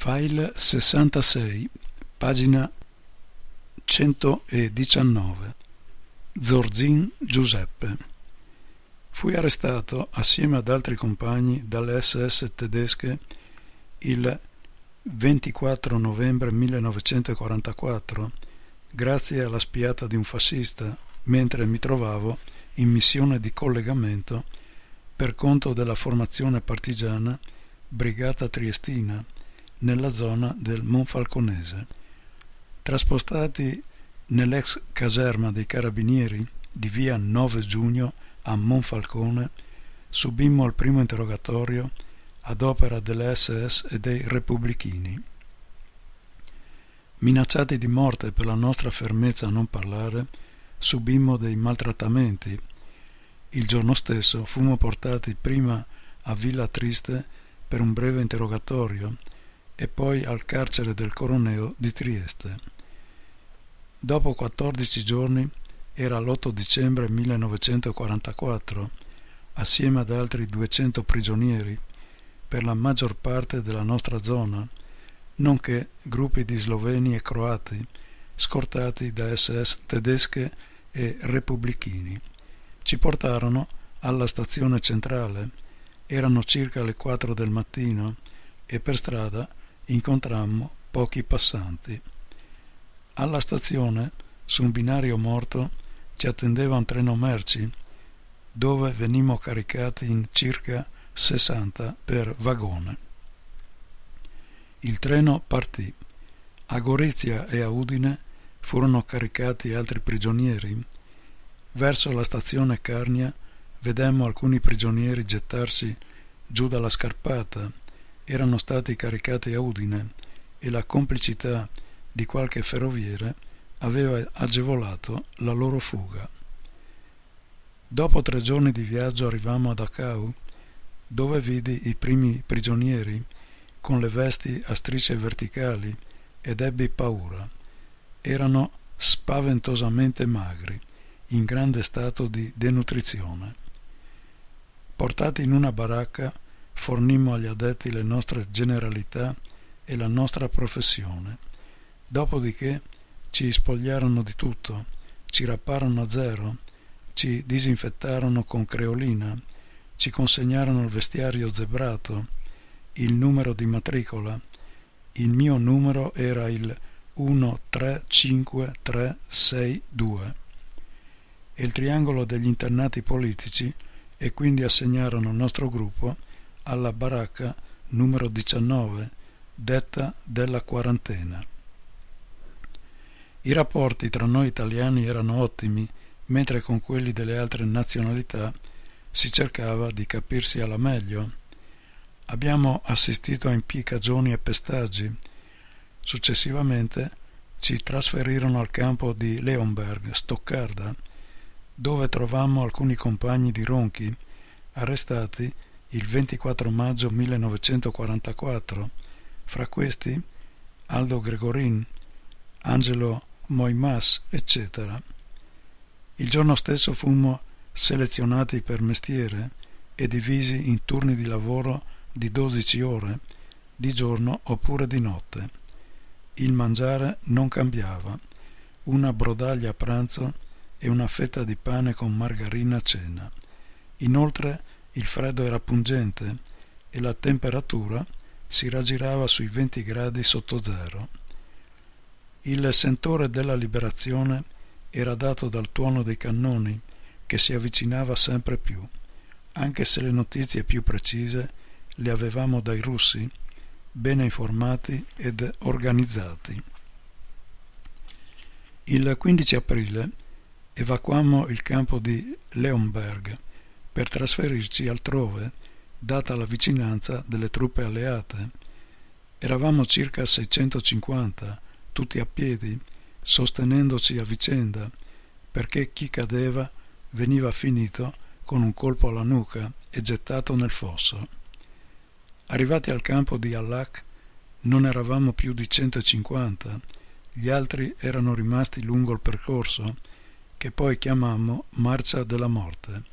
File 66, pagina 119. Zorzin Giuseppe. Fui arrestato assieme ad altri compagni dalle SS tedesche il 24 novembre 1944 grazie alla spiata di un fascista mentre mi trovavo in missione di collegamento per conto della formazione partigiana Brigata Triestina nella zona del Monfalconese. Trasportati nell'ex caserma dei Carabinieri di via 9 giugno a Monfalcone, subimmo il primo interrogatorio ad opera delle SS e dei repubblichini. Minacciati di morte per la nostra fermezza a non parlare, subimmo dei maltrattamenti. Il giorno stesso fummo portati prima a Villa Triste per un breve interrogatorio e poi al carcere del Coroneo di Trieste. Dopo 14 giorni, era l'8 dicembre 1944, assieme ad altri 200 prigionieri, per la maggior parte della nostra zona, nonché gruppi di sloveni e croati, scortati da SS tedesche e repubblichini. Ci portarono alla stazione centrale, erano circa le 4 del mattino e per strada incontrammo pochi passanti. Alla stazione, su un binario morto, ci attendeva un treno merci, dove venimmo caricati in circa 60 per vagone. Il treno partì. A Gorizia e a Udine furono caricati altri prigionieri. Verso la stazione Carnia vedemmo alcuni prigionieri gettarsi giù dalla scarpata. Erano stati caricati a Udine e la complicità di qualche ferroviere aveva agevolato la loro fuga. Dopo 3 giorni di viaggio arrivammo a Dachau, dove vidi i primi prigionieri con le vesti a strisce verticali ed ebbi paura. Erano spaventosamente magri, in grande stato di denutrizione. Portati in una baracca, fornimmo agli addetti le nostre generalità e la nostra professione. Dopodiché ci spogliarono di tutto, ci rapparono a zero, ci disinfettarono con creolina, ci consegnarono il vestiario zebrato, il numero di matricola. Il mio numero era il 135362 e il triangolo degli internati politici, e quindi assegnarono il nostro gruppo alla baracca numero 19, detta della quarantena. I rapporti tra noi italiani erano ottimi, mentre con quelli delle altre nazionalità si cercava di capirsi alla meglio. Abbiamo assistito a impiccagioni e pestaggi. Successivamente ci trasferirono al campo di Leonberg, Stoccarda, dove trovammo alcuni compagni di Ronchi, arrestati il 24 maggio 1944, fra questi Aldo Gregorin, Angelo Moimas, eccetera. Il giorno stesso fummo selezionati per mestiere e divisi in turni di lavoro di 12 ore, di giorno oppure di notte. Il mangiare non cambiava, una brodaglia a pranzo e una fetta di pane con margarina a cena. Inoltre il freddo era pungente e la temperatura si raggirava sui 20 gradi sotto zero. Il sentore della liberazione era dato dal tuono dei cannoni, che si avvicinava sempre più, anche se le notizie più precise le avevamo dai russi, bene informati ed organizzati. Il 15 aprile evacuammo il campo di Leonberg per trasferirci altrove, data la vicinanza delle truppe alleate. Eravamo circa 650, tutti a piedi, sostenendoci a vicenda, perché chi cadeva veniva finito con un colpo alla nuca e gettato nel fosso. Arrivati al campo di Allach non eravamo più di 150, gli altri erano rimasti lungo il percorso, che poi chiamammo Marcia della Morte.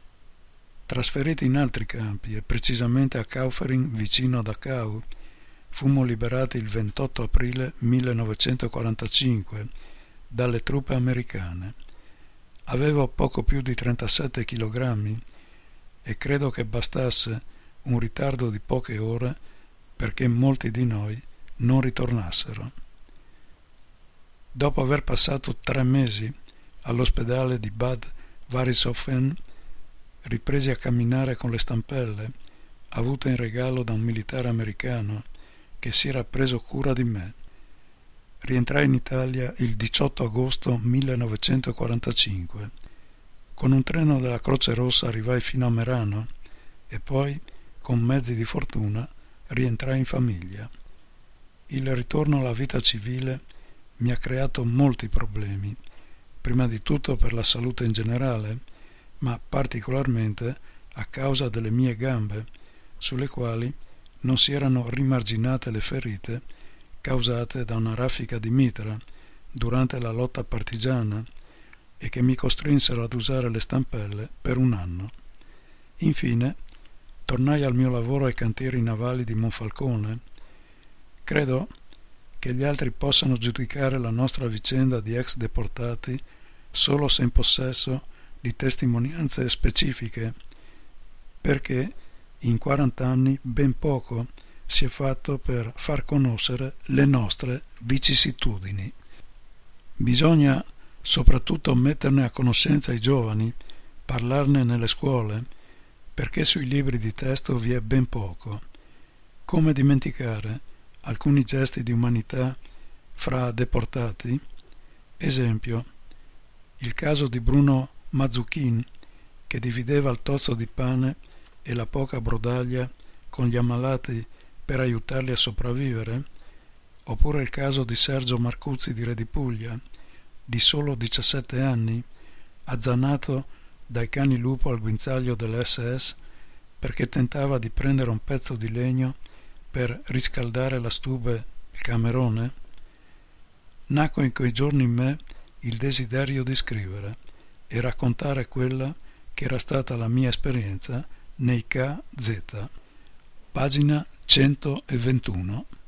Trasferiti in altri campi, e precisamente a Kaufering vicino a Dachau, fummo liberati il 28 aprile 1945 dalle truppe americane. Avevo poco più di 37 kg e credo che bastasse un ritardo di poche ore perché molti di noi non ritornassero. Dopo aver passato 3 mesi all'ospedale di Bad Varishofen, ripresi a camminare con le stampelle avute in regalo da un militare americano che si era preso cura di me. Rientrai in Italia il 18 agosto 1945. Con un treno della Croce Rossa arrivai fino a Merano e poi, con mezzi di fortuna, rientrai in famiglia. Il ritorno alla vita civile mi ha creato molti problemi, prima di tutto per la salute in generale, ma particolarmente a causa delle mie gambe, sulle quali non si erano rimarginate le ferite causate da una raffica di mitra durante la lotta partigiana e che mi costrinsero ad usare le stampelle per 1 anno. Infine, tornai al mio lavoro ai cantieri navali di Monfalcone. Credo che gli altri possano giudicare la nostra vicenda di ex deportati solo se in possesso di testimonianze specifiche, perché in 40 anni ben poco si è fatto per far conoscere le nostre vicissitudini. Bisogna soprattutto metterne a conoscenza i giovani, parlarne nelle scuole, perché sui libri di testo vi è ben poco. Come dimenticare alcuni gesti di umanità fra deportati? Esempio, il caso di Bruno Mazzucchin, che divideva il tozzo di pane e la poca brodaglia con gli ammalati per aiutarli a sopravvivere, oppure il caso di Sergio Marcuzzi di Re Puglia, di solo 17 anni, azzannato dai cani lupo al guinzaglio dell'SS perché tentava di prendere un pezzo di legno per riscaldare la stube, il Camerone. Nacque in quei giorni in me il desiderio di scrivere e raccontare quella che era stata la mia esperienza nei KZ. Pagina 121.